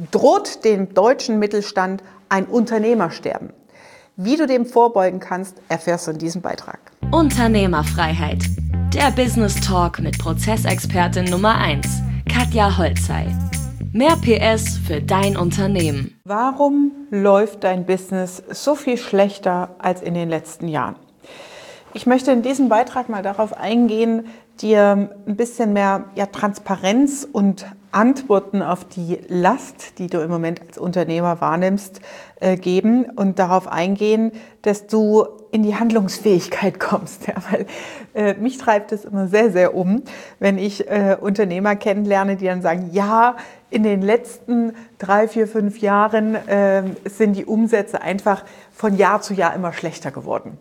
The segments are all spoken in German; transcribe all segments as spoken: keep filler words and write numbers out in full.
Droht dem deutschen Mittelstand ein Unternehmersterben? Wie du dem vorbeugen kannst, erfährst du in diesem Beitrag. Unternehmerfreiheit. Der Business Talk mit Prozessexpertin Nummer eins, Katja Holzei. Mehr P S für dein Unternehmen. Warum läuft dein Business so viel schlechter als in den letzten Jahren? Ich möchte in diesem Beitrag mal darauf eingehen, dir ein bisschen mehr ja, Transparenz und Antworten auf die Last, die du im Moment als Unternehmer wahrnimmst, äh, geben und darauf eingehen, dass du in die Handlungsfähigkeit kommst. Ja, weil äh, mich treibt es immer sehr, sehr um, wenn ich äh, Unternehmer kennenlerne, die dann sagen, ja, in den letzten drei, vier, fünf Jahren äh, sind die Umsätze einfach von Jahr zu Jahr immer schlechter geworden.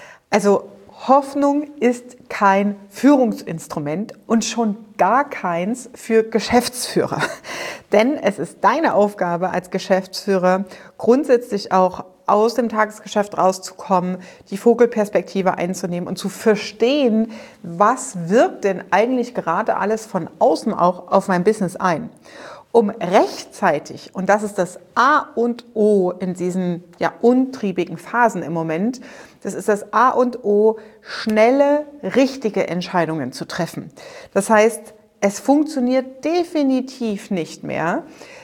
Also Hoffnung ist kein Führungsinstrument und schon gar keins für Geschäftsführer. Denn es ist deine Aufgabe als Geschäftsführer, grundsätzlich auch aus dem Tagesgeschäft rauszukommen, die Vogelperspektive einzunehmen und zu verstehen, was wirkt denn eigentlich gerade alles von außen auch auf mein Business ein. Um rechtzeitig, und das ist das A und O in diesen ja, untriebigen Phasen im Moment, das ist das A und O, schnelle, richtige Entscheidungen zu treffen. Das heißt, es funktioniert definitiv nicht mehr,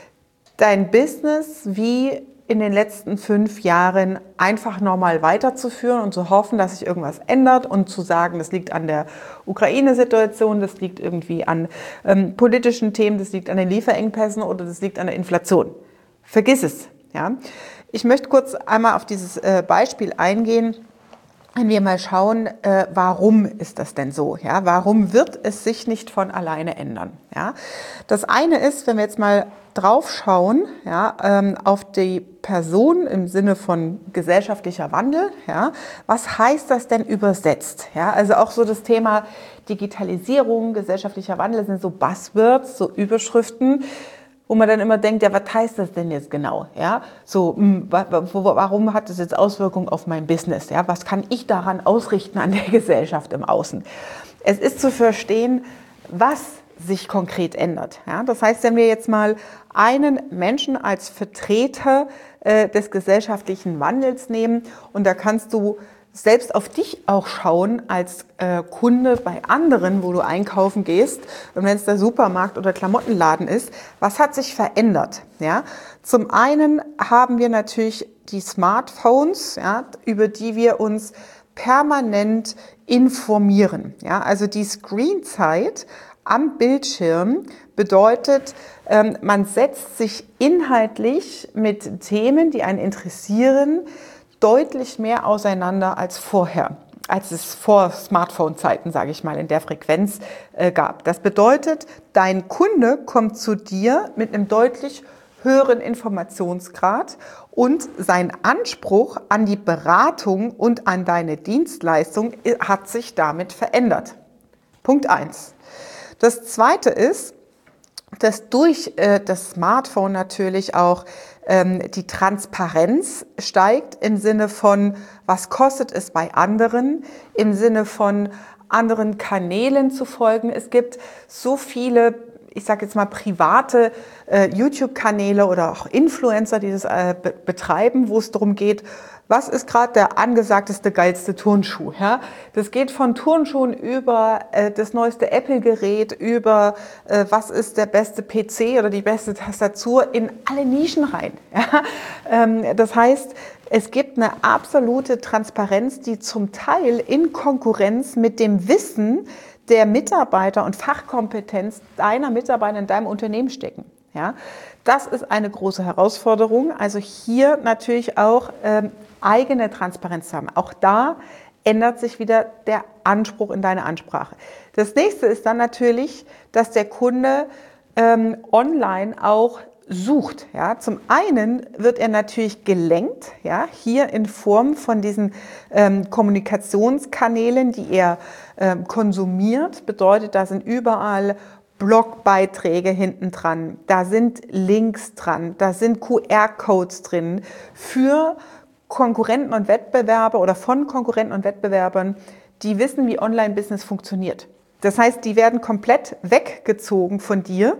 dein Business wie in den letzten fünf Jahren einfach normal weiterzuführen und zu hoffen, dass sich irgendwas ändert und zu sagen, das liegt an der Ukraine-Situation, das liegt irgendwie an ähm, politischen Themen, das liegt an den Lieferengpässen oder das liegt an der Inflation. Vergiss es. Ja? Ich möchte kurz einmal auf dieses äh, Beispiel eingehen, wenn wir mal schauen, äh, warum ist das denn so? Ja? Warum wird es sich nicht von alleine ändern? Ja? Das eine ist, wenn wir jetzt mal drauf schauen, ja, ähm, auf die Person im Sinne von gesellschaftlicher Wandel, ja, was heißt das denn übersetzt? Ja? Also auch so das Thema Digitalisierung, gesellschaftlicher Wandel sind so Buzzwords, so Überschriften, wo man dann immer denkt, ja, was heißt das denn jetzt genau? Ja, so, mh, warum hat das jetzt Auswirkungen auf mein Business? Ja, was kann ich daran ausrichten an der Gesellschaft im Außen? Es ist zu verstehen, was sich konkret ändert. Ja, das heißt, wenn wir jetzt mal einen Menschen als Vertreter äh, des gesellschaftlichen Wandels nehmen und da kannst du selbst auf dich auch schauen als äh, Kunde bei anderen, wo du einkaufen gehst und wenn es der Supermarkt oder Klamottenladen ist, was hat sich verändert? Ja? Zum einen haben wir natürlich die Smartphones, ja, über die wir uns permanent informieren. Ja? Also die Screenzeit am Bildschirm bedeutet, ähm, man setzt sich inhaltlich mit Themen, die einen interessieren, deutlich mehr auseinander als vorher, als es vor Smartphone-Zeiten, sage ich mal, in der Frequenz äh, gab. Das bedeutet, dein Kunde kommt zu dir mit einem deutlich höheren Informationsgrad und sein Anspruch an die Beratung und an deine Dienstleistung hat sich damit verändert. Punkt eins. Das zweite ist, dass durch äh, das Smartphone natürlich auch ähm, die Transparenz steigt im Sinne von, was kostet es bei anderen, im Sinne von anderen Kanälen zu folgen. Es gibt so viele, ich sage jetzt mal private äh, YouTube-Kanäle oder auch Influencer, die das äh, be- betreiben, wo es darum geht, was ist gerade der angesagteste, geilste Turnschuh? Ja? Das geht von Turnschuhen über äh, das neueste Apple-Gerät, über äh, was ist der beste P C oder die beste Tastatur in alle Nischen rein. Ja? Ähm, das heißt, es gibt eine absolute Transparenz, die zum Teil in Konkurrenz mit dem Wissen der Mitarbeiter und Fachkompetenz deiner Mitarbeiter in deinem Unternehmen stecken. Ja, das ist eine große Herausforderung. Also hier natürlich auch ähm, eigene Transparenz zu haben. Auch da ändert sich wieder der Anspruch in deine Ansprache. Das nächste ist dann natürlich, dass der Kunde ähm, online auch sucht. Ja, zum einen wird er natürlich gelenkt, ja, hier in Form von diesen ähm, Kommunikationskanälen, die er ähm, konsumiert. Bedeutet, da sind überall Blogbeiträge hinten dran, da sind Links dran, da sind Q R-Codes drin für Konkurrenten und Wettbewerber oder von Konkurrenten und Wettbewerbern, die wissen, wie Online-Business funktioniert. Das heißt, die werden komplett weggezogen von dir,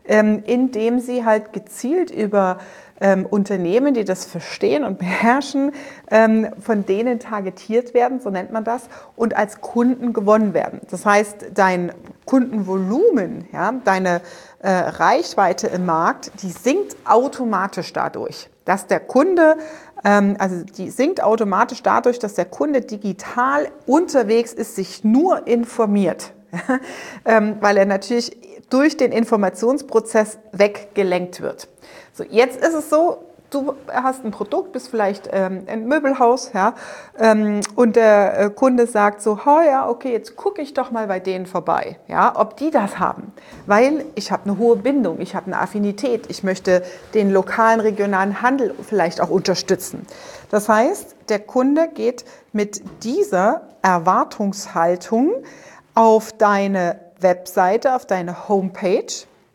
ähm, indem sie halt gezielt über ähm, Unternehmen, die das verstehen und beherrschen, ähm, von denen targetiert werden, so nennt man das, und als Kunden gewonnen werden. Das heißt, dein Kundenvolumen, ja, deine äh, Reichweite im Markt, die sinkt automatisch dadurch, dass der Kunde, ähm, also die sinkt automatisch dadurch, dass der Kunde digital unterwegs ist, sich nur informiert, ähm, weil er natürlich durch den Informationsprozess weggelenkt wird. So, jetzt ist es so, du hast ein Produkt, bist vielleicht ähm, ein Möbelhaus, ja, ähm, und der äh, Kunde sagt so, oh ja, okay, jetzt gucke ich doch mal bei denen vorbei, ja, ob die das haben, weil ich habe eine hohe Bindung, ich habe eine Affinität, ich möchte den lokalen, regionalen Handel vielleicht auch unterstützen. Das heißt, der Kunde geht mit dieser Erwartungshaltung auf deine Webseite, auf deine Homepage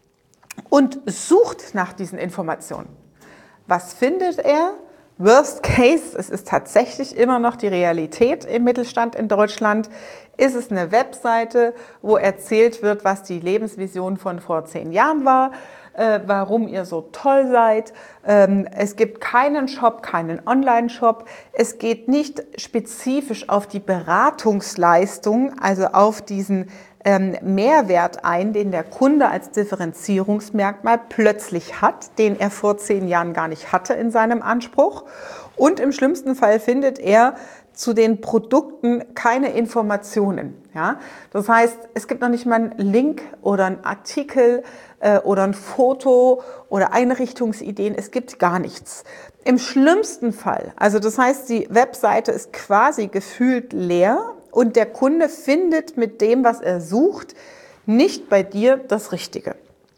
und sucht nach diesen Informationen. Was findet er? Worst Case, es ist tatsächlich immer noch die Realität im Mittelstand in Deutschland, ist es eine Webseite, wo erzählt wird, was die Lebensvision von vor zehn Jahren war, äh, warum ihr so toll seid. Ähm, es gibt keinen Shop, keinen Online-Shop. Es geht nicht spezifisch auf die Beratungsleistung, also auf diesen ähm, Mehrwert ein, den der Kunde als Differenzierungsmerkmal plötzlich hat, den er vor zehn Jahren gar nicht hatte in seinem Anspruch. Und im schlimmsten Fall findet er zu den Produkten keine Informationen. Ja? Das heißt, es gibt noch nicht mal einen Link oder einen Artikel äh, oder ein Foto oder Einrichtungsideen. Es gibt gar nichts. Im schlimmsten Fall, also das heißt, die Webseite ist quasi gefühlt leer und der Kunde findet mit dem, was er sucht, nicht bei dir das Richtige.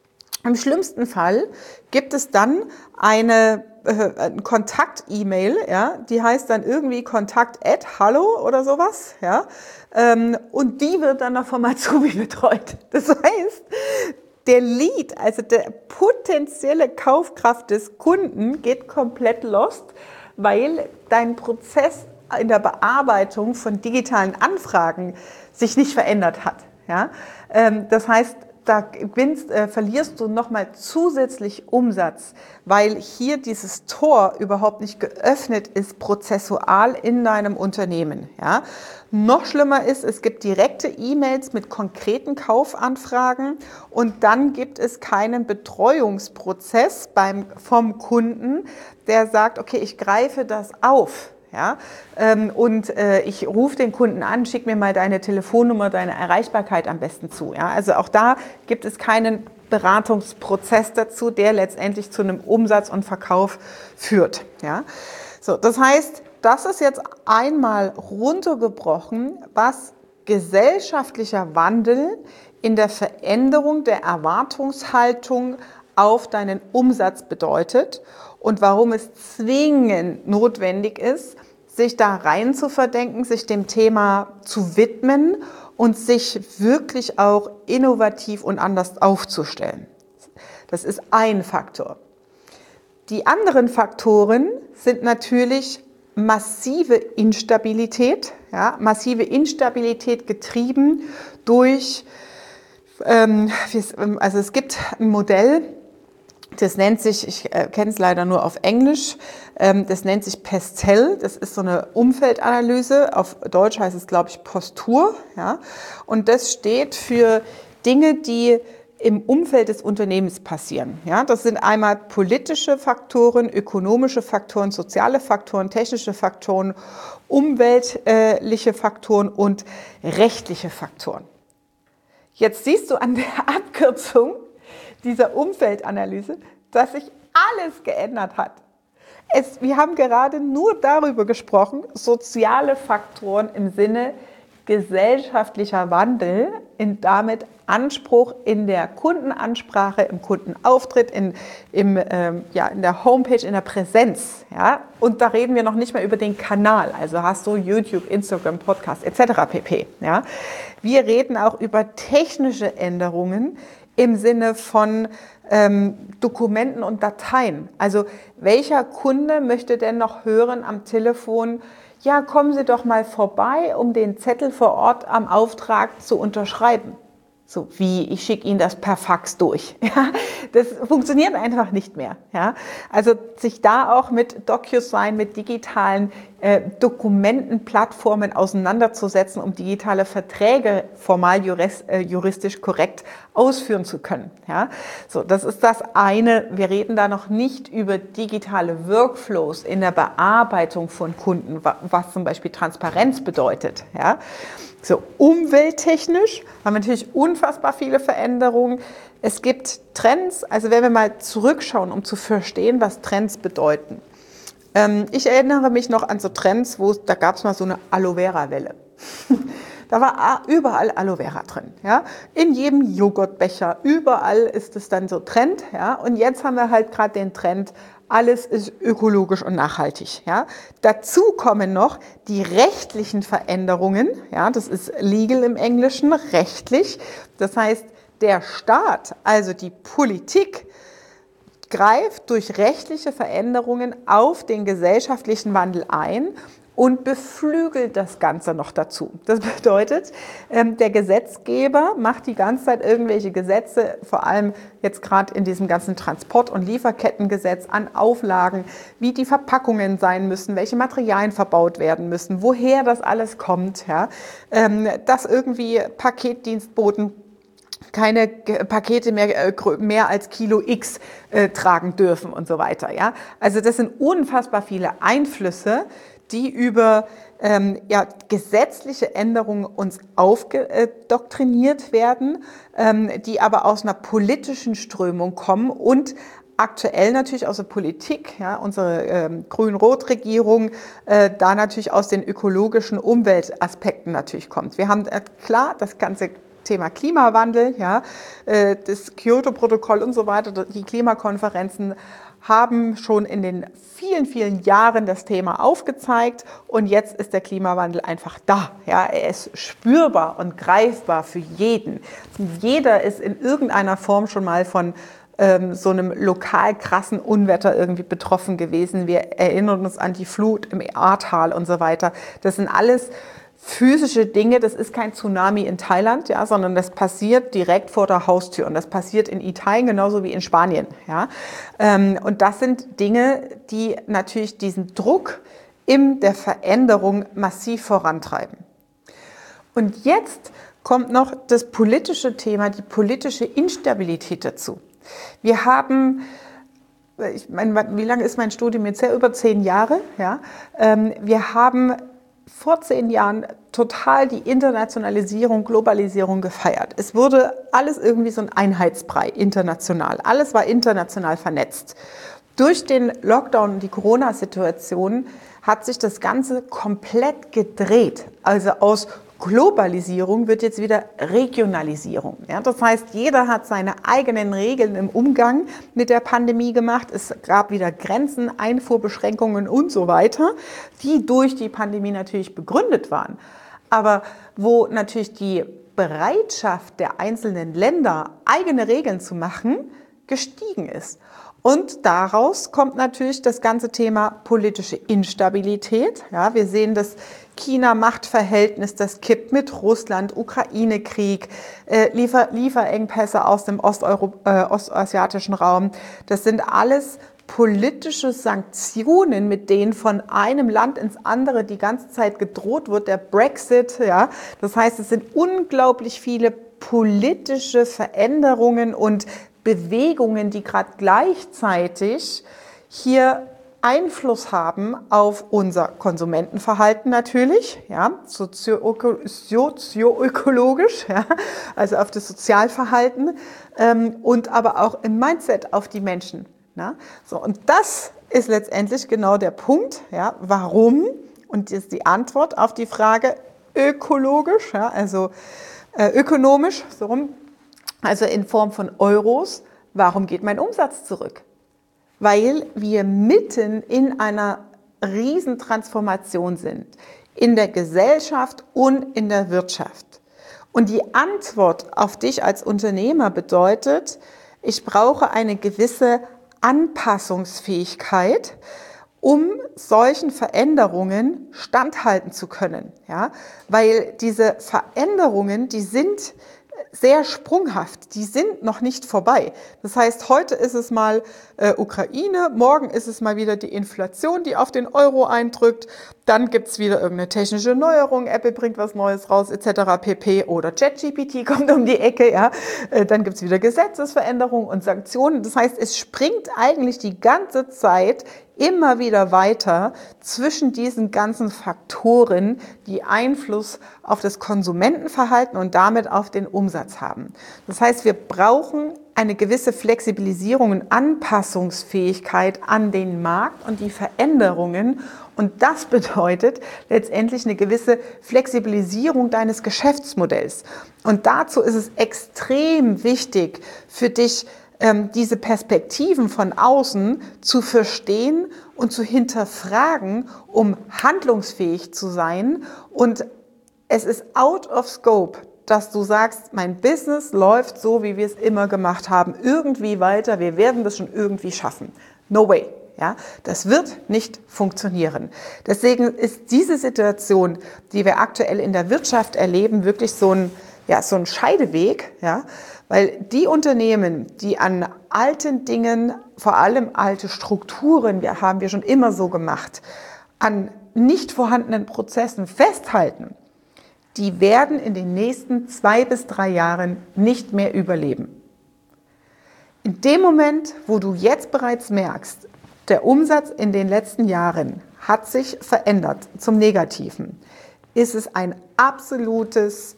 Im schlimmsten Fall gibt es dann eine äh, Kontakt-E-Mail, ja, die heißt dann irgendwie Kontakt at hallo oder sowas, ja, ähm, und die wird dann noch vom Azubi betreut. Das heißt, der Lead, also der potenzielle Kaufkraft des Kunden geht komplett lost, weil dein Prozess in der Bearbeitung von digitalen Anfragen sich nicht verändert hat. Ja? Das heißt, da gewinnst, äh, verlierst du nochmal zusätzlich Umsatz, weil hier dieses Tor überhaupt nicht geöffnet ist, prozessual in deinem Unternehmen. Ja? Noch schlimmer ist, es gibt direkte E-Mails mit konkreten Kaufanfragen und dann gibt es keinen Betreuungsprozess beim, vom Kunden, der sagt, okay, ich greife das auf. Ja, ähm, und äh, ich rufe den Kunden an, schick mir mal deine Telefonnummer, deine Erreichbarkeit am besten zu. Ja, also auch da gibt es keinen Beratungsprozess dazu, der letztendlich zu einem Umsatz und Verkauf führt. Ja, so, das heißt, das ist jetzt einmal runtergebrochen, was gesellschaftlicher Wandel in der Veränderung der Erwartungshaltung auf deinen Umsatz bedeutet und warum es zwingend notwendig ist, sich da rein zu verdenken, sich dem Thema zu widmen und sich wirklich auch innovativ und anders aufzustellen. Das ist ein Faktor. Die anderen Faktoren sind natürlich massive Instabilität, ja, massive Instabilität getrieben durch, ähm, also es gibt ein Modell, das nennt sich, ich äh, kenne es leider nur auf Englisch, ähm, das nennt sich Pestel, das ist so eine Umfeldanalyse, auf Deutsch heißt es, glaube ich, Postur, ja, und das steht für Dinge, die im Umfeld des Unternehmens passieren. Ja, das sind einmal politische Faktoren, ökonomische Faktoren, soziale Faktoren, technische Faktoren, umweltliche Faktoren und rechtliche Faktoren. Jetzt siehst du an der Abkürzung dieser Umfeldanalyse, dass sich alles geändert hat. Es, wir haben gerade nur darüber gesprochen, soziale Faktoren im Sinne gesellschaftlicher Wandel, in damit Anspruch in der Kundenansprache, im Kundenauftritt, in, im, ähm, ja, in der Homepage, in der Präsenz. Ja? Und da reden wir noch nicht mehr über den Kanal, also hast du YouTube, Instagram, Podcast et cetera pp. Ja? Wir reden auch über technische Änderungen im Sinne von ähm, Dokumenten und Dateien. Also welcher Kunde möchte denn noch hören am Telefon, ja, kommen Sie doch mal vorbei, um den Zettel vor Ort am Auftrag zu unterschreiben. So wie, ich schicke Ihnen das per Fax durch. Ja, das funktioniert einfach nicht mehr. Ja, also sich da auch mit DocuSign, mit digitalen äh, Dokumentenplattformen auseinanderzusetzen, um digitale Verträge formal juris, äh, juristisch korrekt ausführen zu können. Ja, so, das ist das eine. Wir reden da noch nicht über digitale Workflows in der Bearbeitung von Kunden, was zum Beispiel Transparenz bedeutet. Ja. So, umwelttechnisch haben wir natürlich unfassbar viele Veränderungen. Es gibt Trends, also wenn wir mal zurückschauen, um zu verstehen, was Trends bedeuten. Ähm, ich erinnere mich noch an so Trends, wo da gab es mal so eine Aloe-Vera-Welle. Da war überall Aloe Vera drin, ja. In jedem Joghurtbecher, überall ist es dann so Trend, ja. Und jetzt haben wir halt gerade den Trend, alles ist ökologisch und nachhaltig, ja. Dazu kommen noch die rechtlichen Veränderungen, ja. Das ist legal im Englischen, rechtlich. Das heißt, der Staat, also die Politik, greift durch rechtliche Veränderungen auf den gesellschaftlichen Wandel ein und beflügelt das Ganze noch dazu. Das bedeutet, der Gesetzgeber macht die ganze Zeit irgendwelche Gesetze, vor allem jetzt gerade in diesem ganzen Transport- und Lieferkettengesetz, an Auflagen, wie die Verpackungen sein müssen, welche Materialien verbaut werden müssen, woher das alles kommt, ja, dass irgendwie Paketdienstboten keine Pakete mehr, mehr als Kilo X äh, tragen dürfen und so weiter. Ja? Also das sind unfassbar viele Einflüsse, die über ähm, ja, gesetzliche Änderungen uns aufdoktriniert werden, ähm, die aber aus einer politischen Strömung kommen und aktuell natürlich aus der Politik, ja, unsere ähm, Grün-Rot-Regierung, äh, da natürlich aus den ökologischen Umweltaspekten natürlich kommt. Wir haben äh, klar das ganze Thema Klimawandel, ja, äh, das Kyoto-Protokoll und so weiter, die Klimakonferenzen haben schon in den vielen, vielen Jahren das Thema aufgezeigt und jetzt ist der Klimawandel einfach da. Ja, er ist spürbar und greifbar für jeden. Jeder ist in irgendeiner Form schon mal von ähm, so einem lokal krassen Unwetter irgendwie betroffen gewesen. Wir erinnern uns an die Flut im Ahrtal und so weiter. Das sind alles physische Dinge, das ist kein Tsunami in Thailand, ja, sondern das passiert direkt vor der Haustür und das passiert in Italien genauso wie in Spanien. Ja. Und das sind Dinge, die natürlich diesen Druck in der Veränderung massiv vorantreiben. Und jetzt kommt noch das politische Thema, die politische Instabilität dazu. Wir haben, ich meine, wie lange ist mein Studium jetzt her? Über zehn Jahre. Ja. Wir haben vor zehn Jahren total die Internationalisierung, Globalisierung gefeiert. Es wurde alles irgendwie so ein Einheitsbrei international. Alles war international vernetzt. Durch den Lockdown und die Corona-Situation hat sich das Ganze komplett gedreht. Also aus Globalisierung wird jetzt wieder Regionalisierung. Ja, das heißt, jeder hat seine eigenen Regeln im Umgang mit der Pandemie gemacht. Es gab wieder Grenzen, Einfuhrbeschränkungen und so weiter, die durch die Pandemie natürlich begründet waren. Aber wo natürlich die Bereitschaft der einzelnen Länder, eigene Regeln zu machen, gestiegen ist. Und daraus kommt natürlich das ganze Thema politische Instabilität. Ja, wir sehen das China-Machtverhältnis, das kippt mit Russland, Ukraine-Krieg, äh, Liefer Lieferengpässe aus dem Osteuro äh, ostasiatischen Raum. Das sind alles politische Sanktionen, mit denen von einem Land ins andere die ganze Zeit gedroht wird, der Brexit. Ja, das heißt, es sind unglaublich viele politische Veränderungen und Bewegungen, die gerade gleichzeitig hier Einfluss haben auf unser Konsumentenverhalten natürlich, ja, sozioökologisch, ja, also auf das Sozialverhalten ähm, und aber auch im Mindset auf die Menschen. Na? So, und das ist letztendlich genau der Punkt, ja, warum, und das ist die Antwort auf die Frage ökologisch, ja, also äh, ökonomisch, so rum, also in Form von Euros, warum geht mein Umsatz zurück? Weil wir mitten in einer Riesentransformation sind, in der Gesellschaft und in der Wirtschaft. Und die Antwort auf dich als Unternehmer bedeutet, ich brauche eine gewisse Anpassungsfähigkeit, um solchen Veränderungen standhalten zu können. Ja? Weil diese Veränderungen, die sind sehr sprunghaft, die sind noch nicht vorbei. Das heißt, heute ist es mal äh, Ukraine, morgen ist es mal wieder die Inflation, die auf den Euro eindrückt, dann gibt es wieder irgendeine technische Neuerung, Apple bringt was Neues raus, et cetera pp. Oder ChatGPT kommt um die Ecke, ja. Äh, dann gibt es wieder Gesetzesveränderungen und Sanktionen. Das heißt, es springt eigentlich die ganze Zeit immer wieder weiter zwischen diesen ganzen Faktoren, die Einfluss auf das Konsumentenverhalten und damit auf den Umsatz haben. Das heißt, wir brauchen eine gewisse Flexibilisierung und Anpassungsfähigkeit an den Markt und die Veränderungen. Und das bedeutet letztendlich eine gewisse Flexibilisierung deines Geschäftsmodells. Und dazu ist es extrem wichtig für dich, diese Perspektiven von außen zu verstehen und zu hinterfragen, um handlungsfähig zu sein. Und es ist out of scope, dass du sagst, mein Business läuft so, wie wir es immer gemacht haben, irgendwie weiter, wir werden das schon irgendwie schaffen. No way. Ja, das wird nicht funktionieren. Deswegen ist diese Situation, die wir aktuell in der Wirtschaft erleben, wirklich so ein Ja, so ein Scheideweg, ja, weil die Unternehmen, die an alten Dingen, vor allem alte Strukturen, wir haben wir schon immer so gemacht, an nicht vorhandenen Prozessen festhalten, die werden in den nächsten zwei bis drei Jahren nicht mehr überleben. In dem Moment, wo du jetzt bereits merkst, der Umsatz in den letzten Jahren hat sich verändert zum Negativen, ist es ein absolutes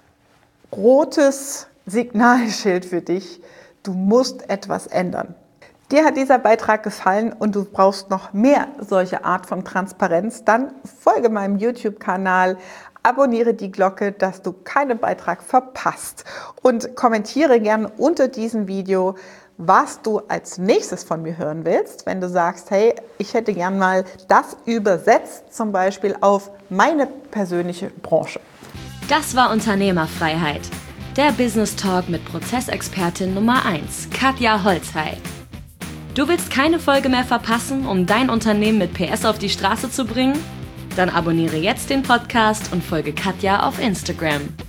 rotes Signalschild für dich, du musst etwas ändern. Dir hat dieser Beitrag gefallen und du brauchst noch mehr solche Art von Transparenz, dann folge meinem YouTube-Kanal, abonniere die Glocke, dass du keinen Beitrag verpasst und kommentiere gerne unter diesem Video, was du als nächstes von mir hören willst, wenn du sagst, hey, ich hätte gern mal das übersetzt, zum Beispiel auf meine persönliche Branche. Das war Unternehmerfreiheit, der Business Talk mit Prozessexpertin Nummer eins, Katja Holzhey. Du willst keine Folge mehr verpassen, um dein Unternehmen mit P S auf die Straße zu bringen? Dann abonniere jetzt den Podcast und folge Katja auf Instagram.